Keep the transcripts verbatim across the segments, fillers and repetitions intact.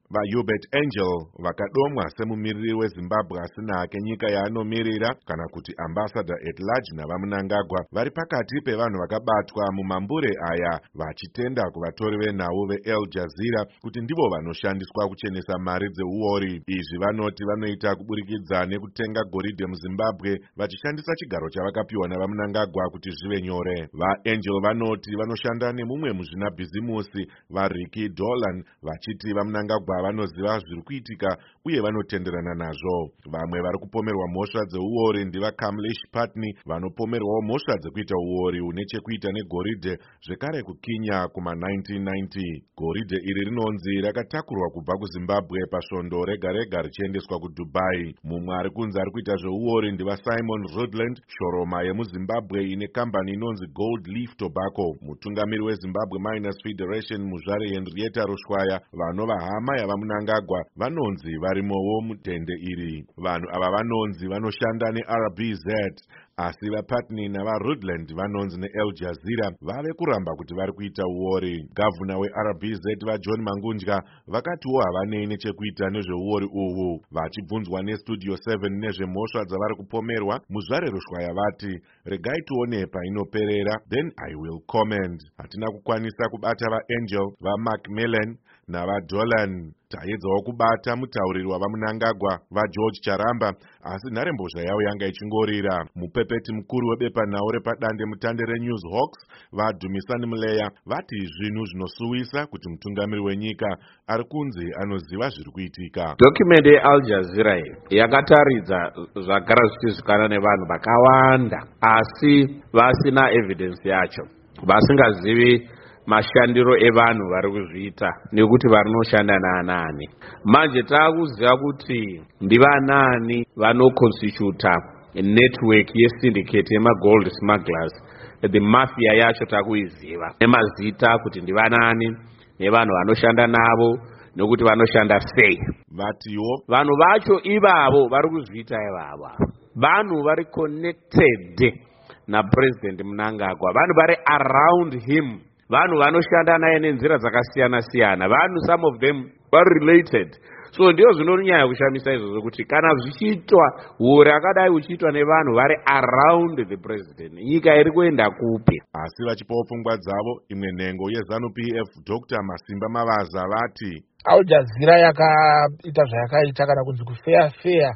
vaHubert Angel vakadomwa semumiriri weZimbabwe asina hake nyika yaanomirira kana kuti ambassador at large navaMnangagwa vari pakati pevanhu vakabatwa mumambure aya vachitenda kuvatori venhau veAl Jazeera kuti ndivo vanoshandiswa kuchenesa mari dzeuori. Izvi vanoti vanoita kuburikidza nekutenga goridhe muZimbabwe vachishandisa chigaro chavakapiwa navaMnangagwa kuti zvive nyore. VaAngel vanoti vanoshanda nemumwe muzvinabhizimusi vaRicky Dolan vachiti vaMnangagwa vanoziva zviri kuitika uye vanotenderana nazvo. Vamwe vari kupomerwa mhosva dzeuori ndivaKamlesh Patni vanopomerwawo mhosva dzekuita uori une chekuita negoridhe zvekare kuKenya kuma nineteen ninety. Goridhe iri rinonzi rakatakurwa kubva kuZimbabwe pasvondo rega rega richiendeswa kuDubai. Mumwe ari kunzi ari kuita zveuori ndivaSimon Rudland, shoroma yemuZimbabwe ine kambani inonzi Gold Leaf Tobacco. Mutungamiri weZimbabwe Miners Federation muzvare Henrietta Rushwaya vanova hama yavaMnangagwa vanonzi varimowo mudhende iri. Vanhu ava vanonzi vanoshanda neR B Z asi vaPatni navaRudland vanonzi neAl Jazeera vave kuramba kuti vari kuita uori. Gavhuna weR B Z vaJohn Mangunja vakatiwo havanei nechekuita nezveuori uhu. Vachibvunzwa neStudio seven nezvemhosva dzavari kupomerwa, muzvare Rushwaya vati regai tione painoperera then I will comment. Hatina kukwanisa kubata vaAngel, vaMacmillan navaDolan. Taedzawo kubata mutauriri wavaMnangagwa vaGeorge Charamba asi nharembozha yavo yanga ichingorira. Mupepeti mukuru webepanhau repadande mutande reNewsHawks vaDumisani Muleya vati zvinhu zvinosuwisa kuti mutungamiri wenyika ari kunzi anoziva zviri kuitika. Document yeAl Jazeera yakataridza zvagara zvichizikanwa nevanhu vakawanda asi vasina evidence yacho, vasingazivi mashandiro evanhu vari kuzviita nekuti varinoshanda naanani. Manje taakuziva kuti ndivanani vanoconstituta network yesyndicate yemagold smugglers. The mafia yacho takuiziva nemazita kuti ndivanani nevanhu vanoshanda navo nekuti vanoshanda sei. Vatiwo vanhu vacho ivavo vari kuzviita ivava vanhu vari connected naPresident Mnangagwa, vanhu vari around him, vanhu vanoshanda naye nenzira dzakasiyana siyana, vanhu some of them are related. So ndio zvinonyanya kushamisa izvozvo kuti kana zvichiitwa uori akadai uchiitwa nevanhu vari around the president, nyika iri kuenda kupi? Asi vachipawo pfungwa dzavo, imwe nhengo yeZanu P F Doctor Masimba Mavaza vati Al Jazeera yakaita zvayakaita kana kunzi kufeya feya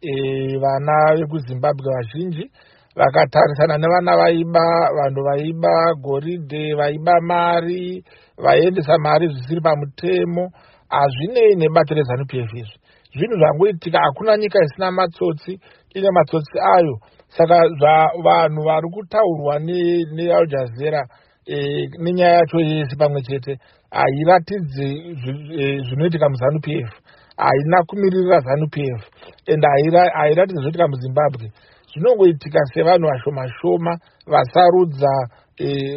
e, vana vekuZimbabwe vazhinji vakatarisana nevana vaiba, vanhu vaiba goridhe, vaiba mari, vaiendesa mari zvisiri pamutemo. Hazvinei nebato reZanu P F izvi. Zvinhu zvangoitika, hakuna nyika isina matsotsi, ine matsotsi ayo. Saka vanhu vari kutaurwa neAl Jazeera e, nenyaya yacho yese pamwe chete hairatidzi zvinoitika muZanu P F, haina kumirira ZANU P F and hairatidzi zvinoitika muZimbabwe. Zvinongoitika sevanhu vashoma shoma vasarudza e,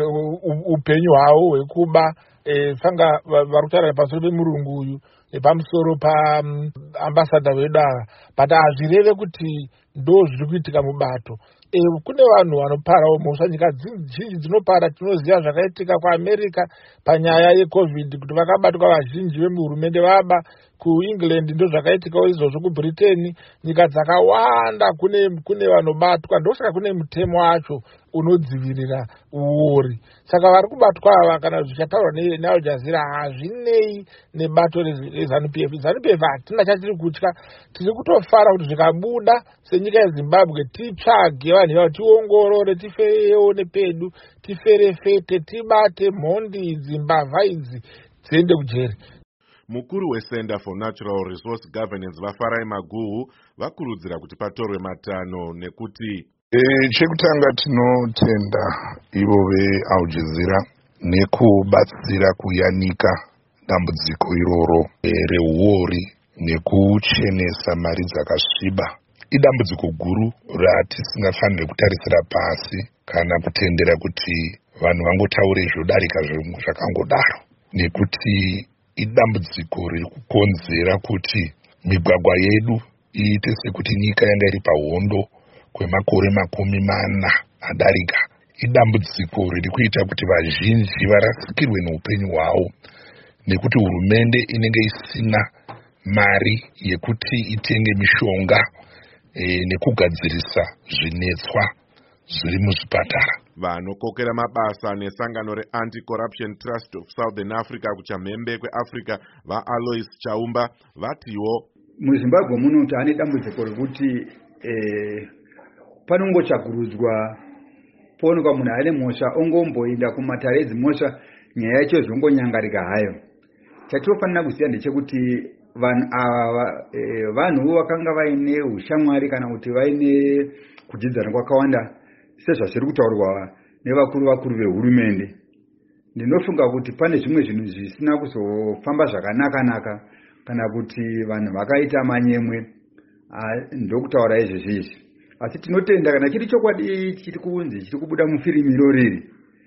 upenyu hwavo hwekuba e, sanga vari kutaura pamusoro pemurungu uyu nepamusoro paambassador wedu ava, but hazvireve kuti ndo zviri kuitika mubato. E, kune vanhu vanoparawo mhosva, nyika zhinji dzinopara. Tinoziva zvakaitika kuAmerica panyaya yeCovid kuti vakabatwa vazhinji vemuhurumende vaba. KuEngland ndo zvakaitikawo izvozvo, kuBritain, nyika dzakawanda kune kune vanobatwa. Ndosaka kune mutemo wacho unodzivirira uori. Saka vari kubatwa ava kana zvichataurwa neAl Jazeera hazvinei nebato reZanu P F. ZANU P F hatina chatiri kutya, tiri kutofara kuti zvikabuda senyika yeZimbabwe titsvage vanhu ivavo, tiongorore, tifeyewo pedu, tiferefete, tibate mhondi idzi, mbavha idzi dziende kujeri. Mukuru weCenter for Natural Resource Governance vaFarai Maguhu vakurudzira kuti patorwe matano nekuti e, chekutanga tinotenda ivo veAl Jazeera nekubatsira kuyanika dambudziko iroro e, reuori nekuchenesa mari dzakasviba. Idambudziko guru ratisingafaniri kutarisira pasi kana kutendera kuti vanhu vangotaure zvodarika zvakangodaro, nekuti idambudziko riri kukonzera kuti migwagwa yedu iite sekuti nyika yanga iri pahondo kwemakore makumi mana adarika. Idambudziko riri kuita kuti vazhinji varasikirwe neupenyu hwavo nekuti hurumende inenge isina mari yekuti itenge mishonga e, nekugadzirisa zvinetswa zviri muzvipatara. Vanokokera mabasa nesangano re-Anti-Corruption Trust of Southern Africa kuchamhembe kweAfrica vaAlois Chaumba vatiwo muZimbabwe muno tane dambudziko rekuti eh, panongotsvakurudzwa poonekwa munhu ane mhosva ongomboenda kumatare edzimhosva nyaya yacho zvongonyangarika hayo. Chatinofanira kuziva ndechekuti vanhu ava eh, vanhu vakanga vaine ushamwari kana kuti vaine kudzidzana kwakawanda sezvazviri kutaurwa nevakuru vakuru vehurumende. Ndinofunga kuti pane zvimwe zvinhu zvisina kuzofamba zvakanaka-naka kana kuti vanhu vakaita manyemwe ndokutaura izvezvi izvi. Asi tinotenda kana chiri chokwadi chiri kunzi chiri kubuda mufirimiro riri,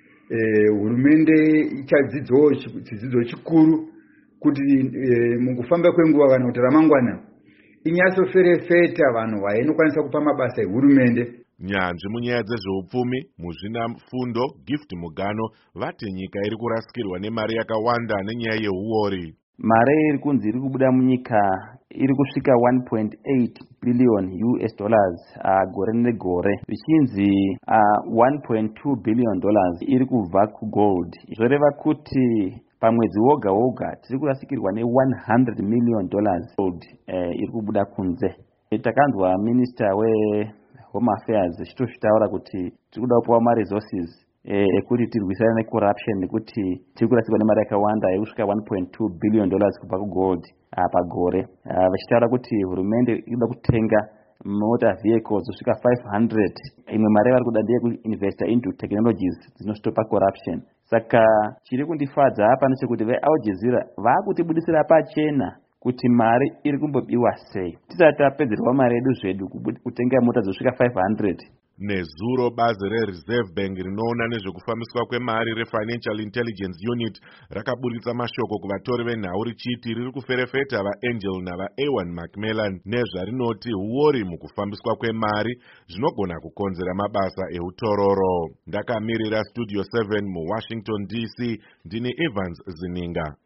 eh, hurumende ichadzidzawo chidzidzo chikuru kuti eh, mukufamba kwenguva kana kuti ramangwana inyatsoferefeta vanhu vainokwanisa kupa mabasa ehurumende. Nyanzvi munyaya dzezveupfumi muzvina fundo Gift Mugano vati nyika iri kurasikirwa nemari yakawanda nenyaya yehuori. Mari iri kunzi iri kubuda munyika iri kusvika one point eight billion U S dollars uh, gore negore, zvichinzi uh, one point two billion dollars iri kubva kugold. Zvoreva kuti pamwedzi woga woga tiri kurasikirwa ne one hundred million dollars gold uh, iri kubuda kunze. Takanzwa minister we Home Affairs chitozvitaura kuti tiri kuda kupiwa maresources ekuti tirwisane necorruption nekuti tiri kurasikirwa nemari yakawanda yekusvika one point two billion dollars kubva kugold pagore. Vachitaura kuti hurumende inoda kutenga motor vehicles kusvika five hundred. Imwe mari vari kuda ndeyekuinvesta into technologies dzinostopa corruption. Saka chiri kundifadza apa ndechekuti veAl Jazeera vaakutibudisira pachena kuti mari iri kumbobiwa sei. Tisati tapedzerwa mari yedu zvedu kutenga mota dzosvika five hundred. Nezuro bazi reReserve Bank rinoona nezvekufambiswa kwemari reFinancial Intelligence Unit rakaburitsa mashoko kuvatori venhau richiti riri kuferefeta vaAngel navaA one Macmillan nezvarinoti huori mukufambiswa kwemari zvinogona kukonzera mabasa eutororo. Ndakamirira Studio seven muWashington D C ndini Evans Zininga.